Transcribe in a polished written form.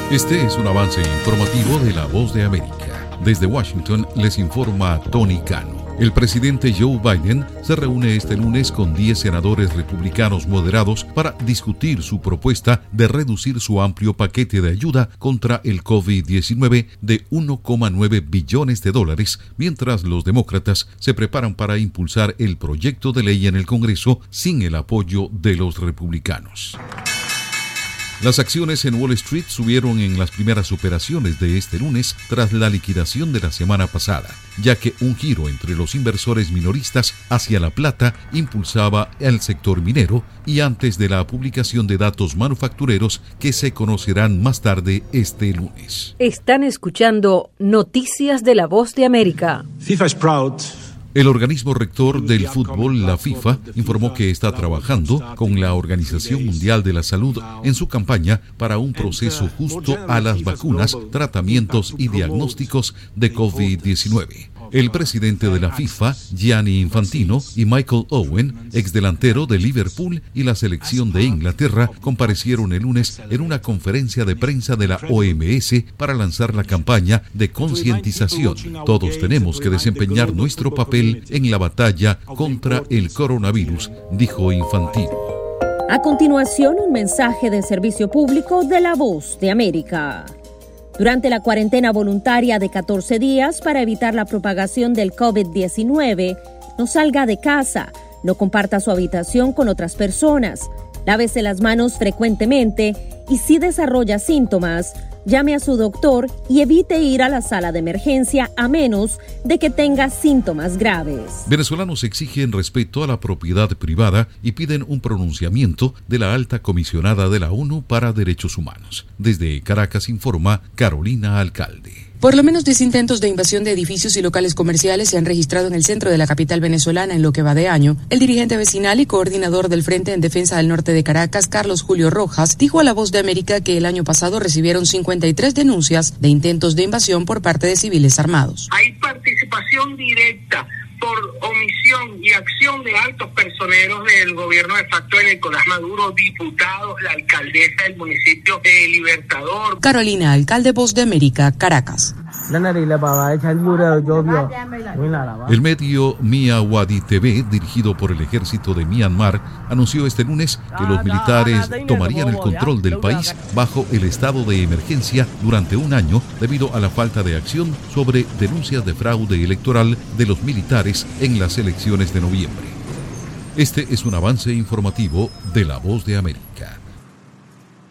Este es un avance informativo de La Voz de América. Desde Washington les informa Tony Cano. El presidente Joe Biden se reúne este lunes con 10 senadores republicanos moderados para discutir su propuesta de reducir su amplio paquete de ayuda contra el COVID-19 de $1,9 billones, mientras los demócratas se preparan para impulsar el proyecto de ley en el Congreso sin el apoyo de los republicanos. Las acciones en Wall Street subieron en las primeras operaciones de este lunes tras la liquidación de la semana pasada, ya que un giro entre los inversores minoristas hacia la plata impulsaba el sector minero y antes de la publicación de datos manufactureros que se conocerán más tarde este lunes. Están escuchando Noticias de La Voz de América. FIFA is proud. El organismo rector del fútbol, la FIFA, informó que está trabajando con la Organización Mundial de la Salud en su campaña para un proceso justo a las vacunas, tratamientos y diagnósticos de COVID-19. El presidente de la FIFA, Gianni Infantino, y Michael Owen, exdelantero de Liverpool y la selección de Inglaterra, comparecieron el lunes en una conferencia de prensa de la OMS para lanzar la campaña de concientización. Todos tenemos que desempeñar nuestro papel en la batalla contra el coronavirus, dijo Infantino. A continuación, un mensaje de servicio público de La Voz de América. Durante la cuarentena voluntaria de 14 días para evitar la propagación del COVID-19, no salga de casa, no comparta su habitación con otras personas, lávese las manos frecuentemente y si desarrolla síntomas, llame a su doctor y evite ir a la sala de emergencia a menos de que tenga síntomas graves. Venezolanos exigen respeto a la propiedad privada y piden un pronunciamiento de la alta comisionada de la ONU para Derechos Humanos. Desde Caracas informa Carolina Alcalde. Por lo menos 10 intentos de invasión de edificios y locales comerciales se han registrado en el centro de la capital venezolana en lo que va de año. El dirigente vecinal y coordinador del Frente en Defensa del Norte de Caracas, Carlos Julio Rojas, dijo a La Voz de América que el año pasado recibieron 53 denuncias de intentos de invasión por parte de civiles armados. Hay participación directa por omisión y acción de altos personeros del gobierno de facto de Nicolás Maduro, diputados, la alcaldesa del municipio de Libertador. Carolina Alcalde, Voz de América, Caracas. El medio Miyawadi TV, dirigido por el ejército de Myanmar, anunció este lunes que los militares tomarían el control del país bajo el estado de emergencia durante un año debido a la falta de acción sobre denuncias de fraude electoral de los militares en las elecciones de noviembre. Este es un avance informativo de La Voz de América.